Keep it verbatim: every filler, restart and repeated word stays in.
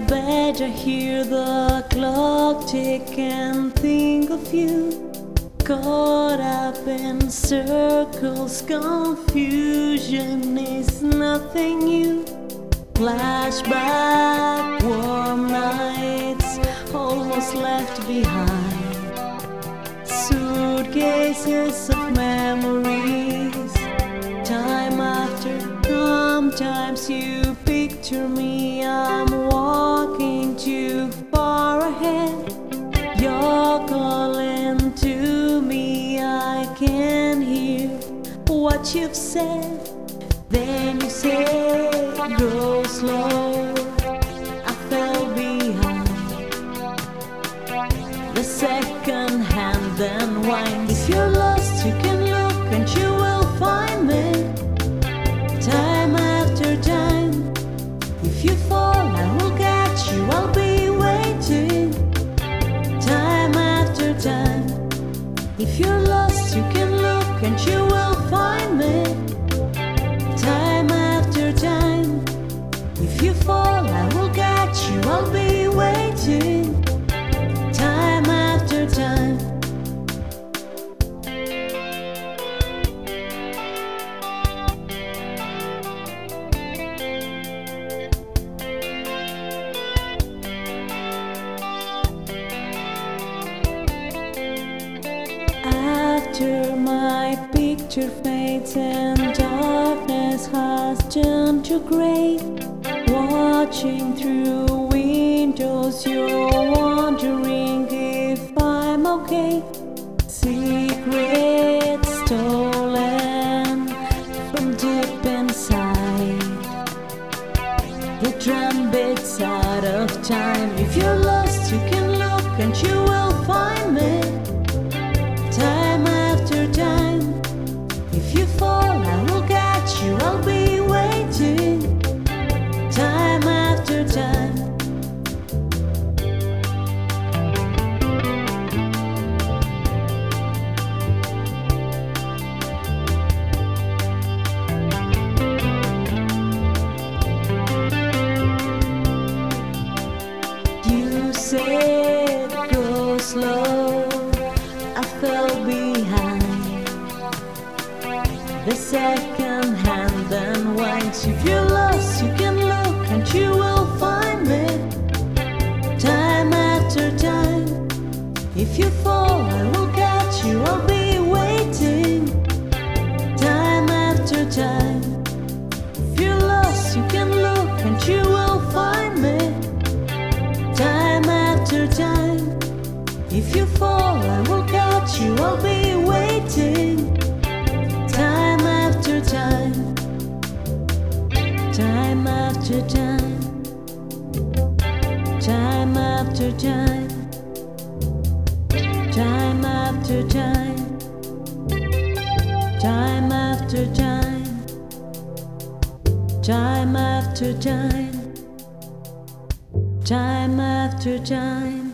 bed, I hear the clock tick and think of you. Caught up in circles, confusion is nothing new. Flashback, warm nights, almost left behind. Suitcases of memories, time after. Sometimes you picture me, I'm walking too far ahead. You're calling to me, I can hear what you've said. Then you say, go slow, I fell behind. The second hand then wind. If you're lost, you can look and you will find me. Time after time. If you fall, I will catch you, I'll be waiting. Time after time. If you're lost, you can look and you will find me. Time after time. If you fall, I will catch you, I'll be waiting. Time after time. After my picture fades and darkness has turned to grey, watching through windows, you're wondering if I'm okay. Secrets stolen from deep inside, the drum beats out of time. If you're lost, you can look and you will find me. Time after time. If you fall, I will catch you, I'll be waiting. Time after time. You said go slow, I fell behind. The second hand then winds. If you're lost, you can look and you will find me. Time after time. If you fall, I will catch you, I'll be waiting. Time after time. If you're lost, you can look and you will find me. Time after time. If you fall, I will catch you, I'll be waiting. Time after time. Time after time. Time after time. Time after time. Time after time. Time after time. Time after time.